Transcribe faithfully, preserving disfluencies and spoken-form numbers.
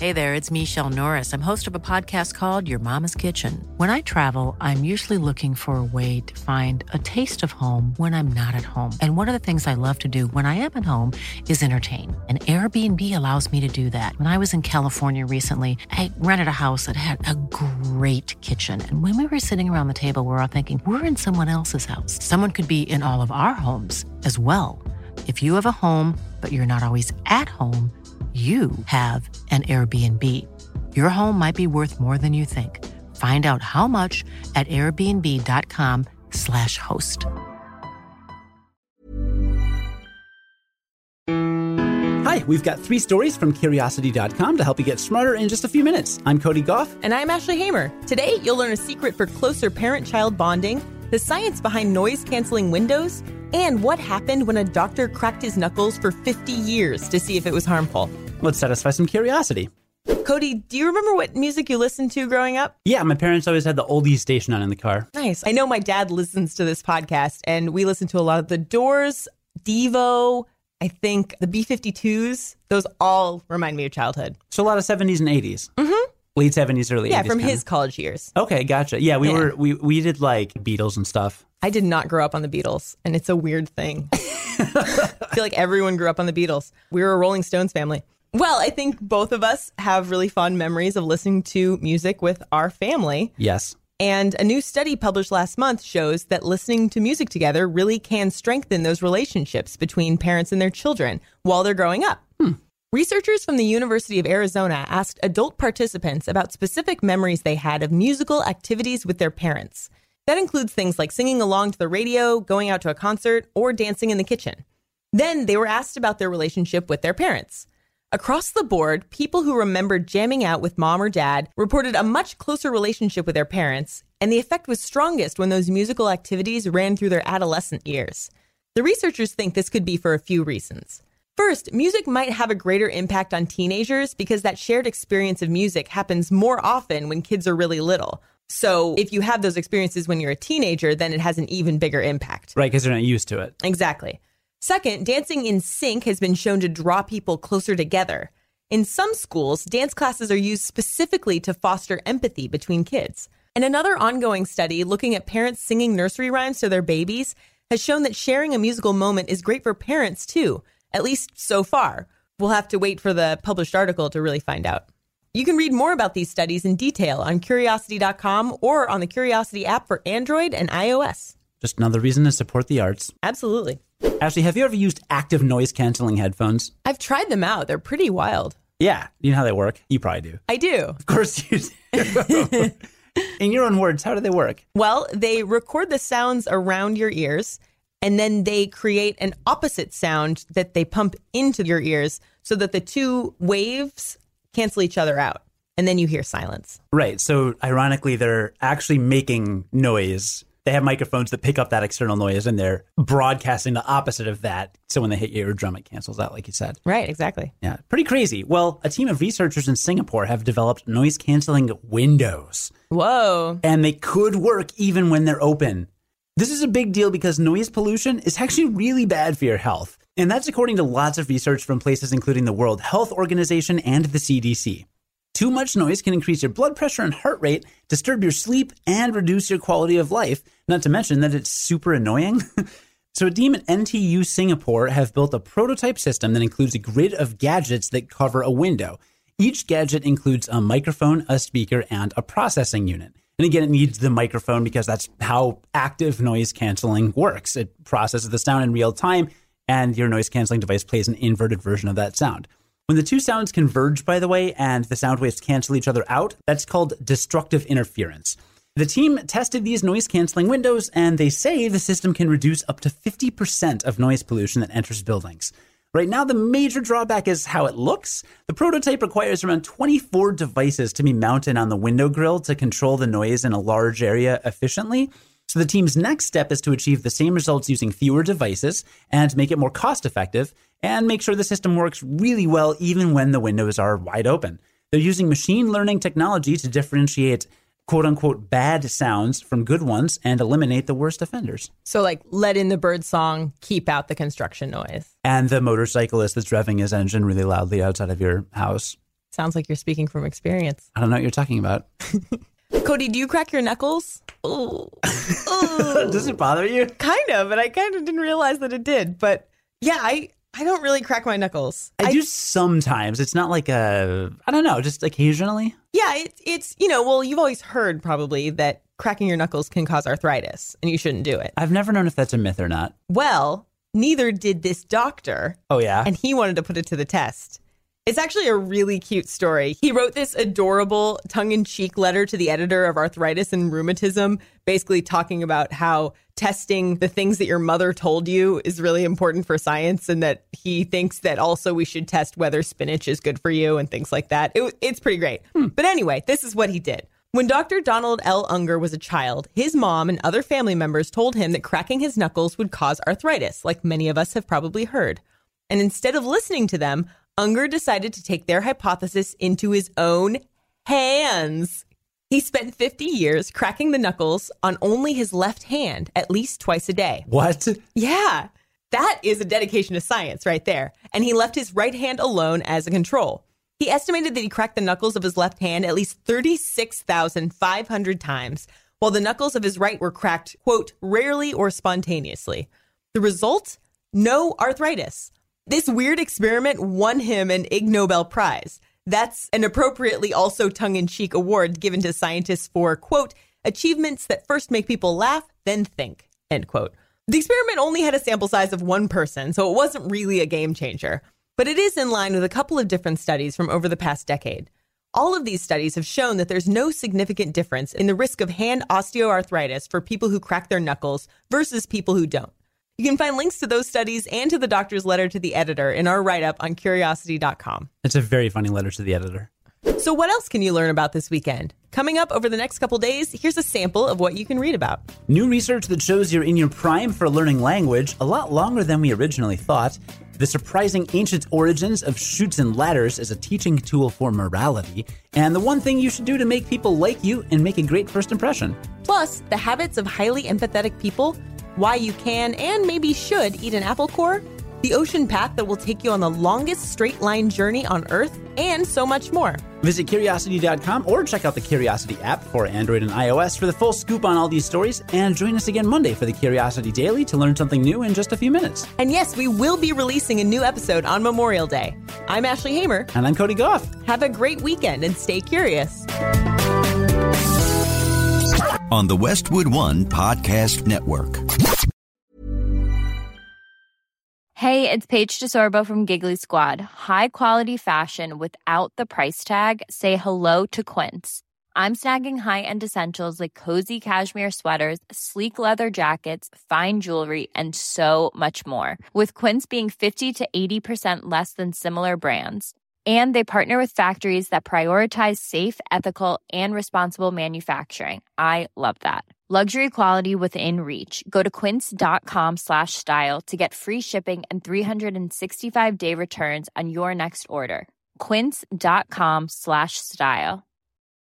Hey there, it's Michelle Norris. I'm host of a podcast called Your Mama's Kitchen. When I travel, I'm usually looking for a way to find a taste of home when I'm not at home. And one of the things I love to do when I am at home is entertain. And Airbnb allows me to do that. When I was in California recently, I rented a house that had a great kitchen. And when we were sitting around the table, we were all thinking, we're in someone else's house. Someone could be in all of our homes as well. If you have a home, but you're not always at home, you have an Airbnb. Your home might be worth more than you think. Find out how much at airbnb.com slash host. Hi, we've got three stories from Curiosity dot com to help you get smarter in just a few minutes. I'm Cody Goff. And I'm Ashley Hamer. Today, you'll learn a secret for closer parent-child bonding, the science behind noise-canceling windows, and what happened when a doctor cracked his knuckles for fifty years to see if it was harmful. Let's satisfy some curiosity. Cody, do you remember what music you listened to growing up? Yeah, my parents always had the oldies station on in the car. Nice. I know my dad listens to this podcast, and we listen to a lot of The Doors, Devo, I think the B fifty-twos. Those all remind me of childhood. So a lot of seventies and eighties. Mm-hmm. Late seventies, early yeah, eighties. Yeah, from kinda. his college years. Okay, gotcha. Yeah, we yeah. were we we did like Beatles and stuff. I did not grow up on the Beatles, and it's a weird thing. I feel like everyone grew up on the Beatles. We were a Rolling Stones family. Well, I think both of us have really fond memories of listening to music with our family. Yes. And a new study published last month shows that listening to music together really can strengthen those relationships between parents and their children while they're growing up. Hmm. Researchers from the University of Arizona asked adult participants about specific memories they had of musical activities with their parents. That includes things like singing along to the radio, going out to a concert, or dancing in the kitchen. Then they were asked about their relationship with their parents. Across the board, people who remembered jamming out with mom or dad reported a much closer relationship with their parents, and the effect was strongest when those musical activities ran through their adolescent years. The researchers think this could be for a few reasons. First, music might have a greater impact on teenagers because that shared experience of music happens more often when kids are really little. So if you have those experiences when you're a teenager, then it has an even bigger impact. Right, because they're not used to it. Exactly. Second, dancing in sync has been shown to draw people closer together. In some schools, dance classes are used specifically to foster empathy between kids. And another ongoing study looking at parents singing nursery rhymes to their babies has shown that sharing a musical moment is great for parents too, at least so far. We'll have to wait for the published article to really find out. You can read more about these studies in detail on Curiosity dot com or on the Curiosity app for Android and iOS. Just another reason to support the arts. Absolutely. Ashley, have you ever used active noise-canceling headphones? I've tried them out. They're pretty wild. Yeah. You know how they work? You probably do. I do. Of course you do. In your own words, how do they work? Well, they record the sounds around your ears, and then they create an opposite sound that they pump into your ears so that the two waves cancel each other out. And then you hear silence. Right. So ironically, they're actually making noise. They have microphones that pick up that external noise, and they're broadcasting the opposite of that. So when they hit your eardrum, it cancels out, like you said. Right, exactly. Yeah, pretty crazy. Well, a team of researchers in Singapore have developed noise-canceling windows. Whoa. And they could work even when they're open. This is a big deal because noise pollution is actually really bad for your health. And that's according to lots of research from places including the World Health Organization and the C D C. Too much noise can increase your blood pressure and heart rate, disturb your sleep, and reduce your quality of life, not to mention that it's super annoying. So a team at N T U Singapore have built a prototype system that includes a grid of gadgets that cover a window. Each gadget includes a microphone, a speaker, and a processing unit. And again, it needs the microphone because that's how active noise canceling works. It processes the sound in real time, and your noise canceling device plays an inverted version of that sound. When the two sounds converge, by the way, and the sound waves cancel each other out, that's called destructive interference. The team tested these noise-canceling windows, and they say the system can reduce up to fifty percent of noise pollution that enters buildings. Right now, the major drawback is how it looks. The prototype requires around twenty-four devices to be mounted on the window grill to control the noise in a large area efficiently. So the team's next step is to achieve the same results using fewer devices and make it more cost-effective and make sure the system works really well even when the windows are wide open. They're using machine learning technology to differentiate quote-unquote bad sounds from good ones and eliminate the worst offenders. So like let in the bird song, keep out the construction noise. And the motorcyclist that's revving his engine really loudly outside of your house. Sounds like you're speaking from experience. I don't know what you're talking about. Cody, do you crack your knuckles? Oh. Does it bother you? Kind of, and I kind of didn't realize that it did. But yeah, I, I don't really crack my knuckles. I, I do sometimes. It's not like a, I don't know, just occasionally. Yeah, it, it's, you know, well, you've always heard probably that cracking your knuckles can cause arthritis, and you shouldn't do it. I've never known if that's a myth or not. Well, neither did this doctor. Oh, yeah? And he wanted to put it to the test. It's actually a really cute story. He wrote this adorable tongue-in-cheek letter to the editor of Arthritis and Rheumatism, basically talking about how testing the things that your mother told you is really important for science, and that he thinks that also we should test whether spinach is good for you and things like that. It, it's pretty great. Hmm. But anyway, this is what he did. When Doctor Donald L. Unger was a child, his mom and other family members told him that cracking his knuckles would cause arthritis, like many of us have probably heard. And instead of listening to them, Unger decided to take their hypothesis into his own hands. He spent fifty years cracking the knuckles on only his left hand at least twice a day. What? Yeah, that is a dedication to science right there. And he left his right hand alone as a control. He estimated that he cracked the knuckles of his left hand at least thirty-six thousand five hundred times, while the knuckles of his right were cracked, quote, rarely or spontaneously. The result? No arthritis. This weird experiment won him an Ig Nobel Prize. That's an appropriately also tongue-in-cheek award given to scientists for, quote, achievements that first make people laugh, then think, end quote. The experiment only had a sample size of one person, so it wasn't really a game changer. But it is in line with a couple of different studies from over the past decade. All of these studies have shown that there's no significant difference in the risk of hand osteoarthritis for people who crack their knuckles versus people who don't. You can find links to those studies and to the doctor's letter to the editor in our write-up on curiosity dot com. It's a very funny letter to the editor. So what else can you learn about this weekend? Coming up over the next couple days, here's a sample of what you can read about. New research that shows you're in your prime for learning language a lot longer than we originally thought. The surprising ancient origins of Chutes and Ladders as a teaching tool for morality. And the one thing you should do to make people like you and make a great first impression. Plus, the habits of highly empathetic people, why you can and maybe should eat an apple core, the ocean path that will take you on the longest straight line journey on Earth, and so much more. Visit curiosity dot com or check out the Curiosity app for Android and iOS for the full scoop on all these stories, and join us again Monday for the Curiosity Daily to learn something new in just a few minutes. And yes, we will be releasing a new episode on Memorial Day. I'm Ashley Hamer. And I'm Cody Goff. Have a great weekend and stay curious. On the Westwood One Podcast Network. Hey, it's Paige DeSorbo from Giggly Squad. High quality fashion without the price tag. Say hello to Quince. I'm snagging high-end essentials like cozy cashmere sweaters, sleek leather jackets, fine jewelry, and so much more. With Quince being fifty to eighty percent less than similar brands. And they partner with factories that prioritize safe, ethical, and responsible manufacturing. I love that. Luxury quality within reach. Go to quince.com slash style to get free shipping and three sixty-five day returns on your next order. Quince.com slash style.